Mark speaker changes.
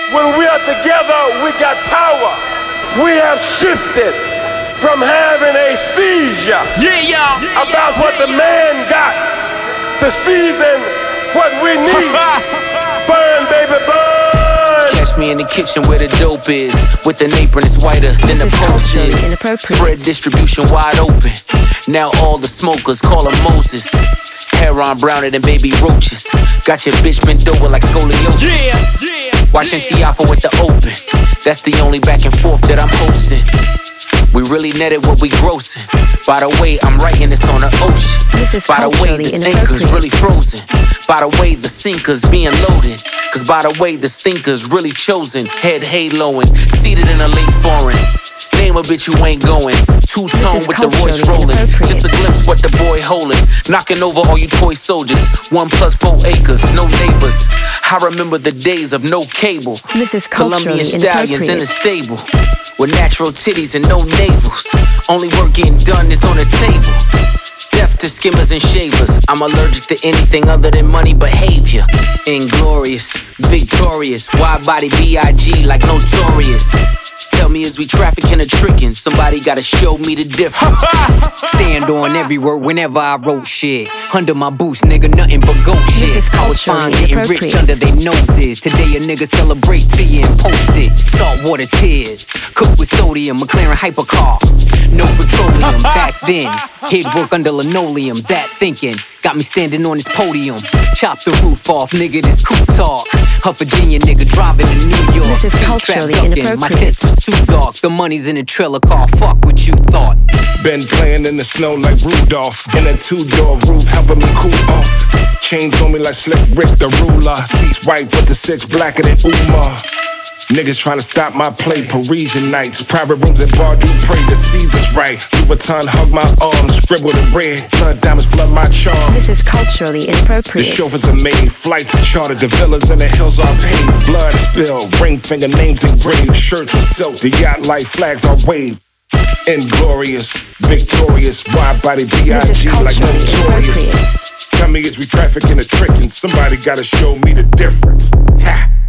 Speaker 1: When we are together, we got power. We have shifted from having a seizure about what the man got to season what we need. Burn, baby, burn.
Speaker 2: Catch me in the kitchen where the dope is. With an apron, it's whiter than the post is. Spread distribution wide open. Now all the smokers call him Moses. Hair on browner than baby roaches. Got your bitch bent over like scoliosis. Watching Tiafo with the open. That's the only back and forth that I'm hosting. We really netted what we grossing. By the way, I'm writing this on the ocean. By the way, this anchor's really frozen. By the way, the sinker's being loaded. Cause by the way, the stinker's really chosen. Head haloing, seated in a late foreign. Name a bitch you ain't going. Two-tone with the voice rolling. Just a glimpse what the boy holding. Knocking over all you toy soldiers. 1 + 4 acres, no neighbors. I remember the days of no cable. Colombian stallions in the stable. With natural titties and no navels. Only work getting done is on the table. Deaf to skimmers and shavers. I'm allergic to anything other than money behavior. Inglorious, victorious. Wide body B.I.G. like notorious. Tell me, is we trafficking or tricking? Somebody gotta show me the difference. Stand on every word whenever I wrote shit. Under my boots, nigga, nothing but goat shit. I was fine getting rich under their noses. Today a nigga celebrate tea and post it. Saltwater tears, cooked with sodium, McLaren hypercar. No petroleum back then. He'd work under linoleum, that thinking got me standing on this podium. Chop the roof off, nigga, this cool talk. A Virginia nigga driving to New York.
Speaker 3: This is culturally inappropriate.
Speaker 2: My tents was too dark, the money's in a trailer car. Fuck what you thought.
Speaker 4: Been playing in the snow like Rudolph. In a 2-door roof, helping me cool off. Chains on me like Slick Rick the ruler. Seats white with the 6 blacker than Umar. Niggas tryna stop my play, Parisian nights. Private rooms at Bar du Pray, the season's right. Louis Vuitton hug my arms, scribbled in red. Blood diamonds flood my charm.
Speaker 3: This is culturally inappropriate.
Speaker 4: The chauffeurs are made, flights are chartered. The villas in the hills are paid. Blood spilled, ring finger names engraved. Shirts with silk, the yacht light flags are waved. Inglorious, victorious, wide body B.I.G. like notorious. Tell me, is we trafficking or tricking? Somebody gotta show me the difference. Ha!